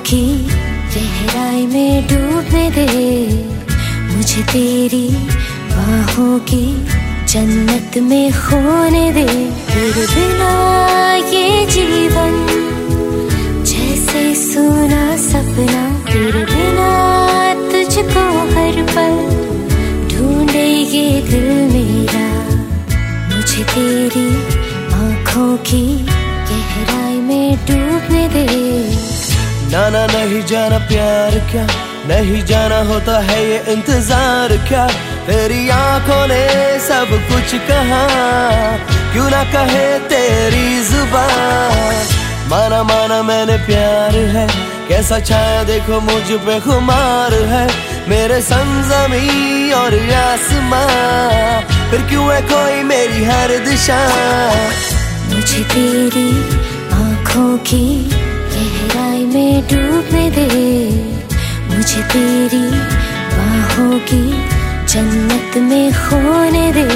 की गहराई में डूबने दे, मुझे तेरी बाहों की जन्नत में खोने दे। तेरे बिना ये जीवन जैसे सुना सपना, तेरे बिना तुझको हर पल ढूंढे ये दिल मेरा। मुझे तेरी आँखों की गहराई में डूबने दे। ना ना नहीं जाना प्यार क्या, नहीं जाना होता है ये इंतजार क्या। तेरी आंखों ने सब कुछ कहा, क्यों ना कहे तेरी जुबान। माना माना मैंने प्यार है, कैसा छाया देखो मुझ पे खुमार है। मेरे संग ज़मीं और आसमां, फिर क्यों है कोई मेरी हर दिशा। मुझे तेरी आँखों की गहराई में डूबने दे, मुझे तेरी बाहों की जन्नत में खोने दे।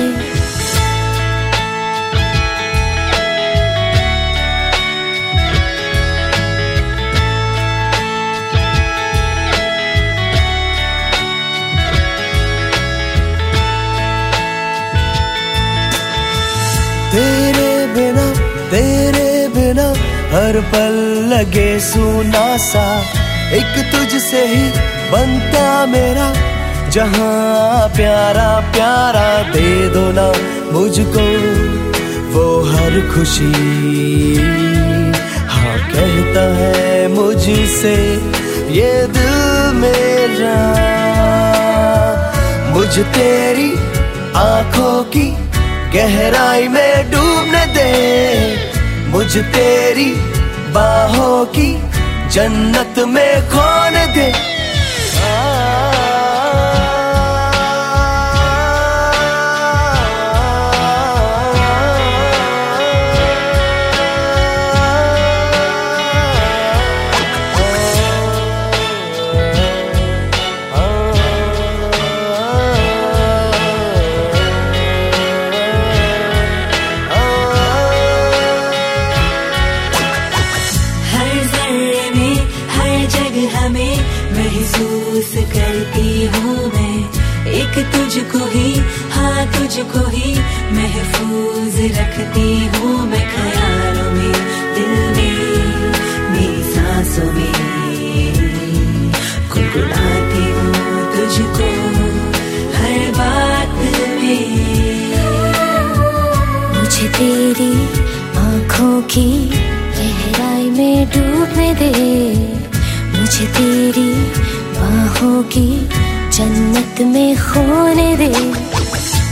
तेरे बिना हर पल लगे सुना सा। एक तुझसे ही बनता मेरा जहां, प्यारा प्यारा दे दो ना मुझको वो हर खुशी। हाँ कहता है मुझसे ये दिल मेरा। मुझे तेरी आंखों की गहराई में डूबने दे, मुझे तेरी बाहों की जन्नत में खोने दे। हमें महसूस करती हूँ मैं, एक तुझको ही, हाँ तुझको ही महफूज रखती हूँ मैं। ख्यालों में, दिल में, मेरी सांसों में गुनगुनाती हूँ तुझको हर बात में। मुझे तेरी आँखों की गहराई में डूबने दे, मुझे तेरी बाहों की जन्नत में खोने दे।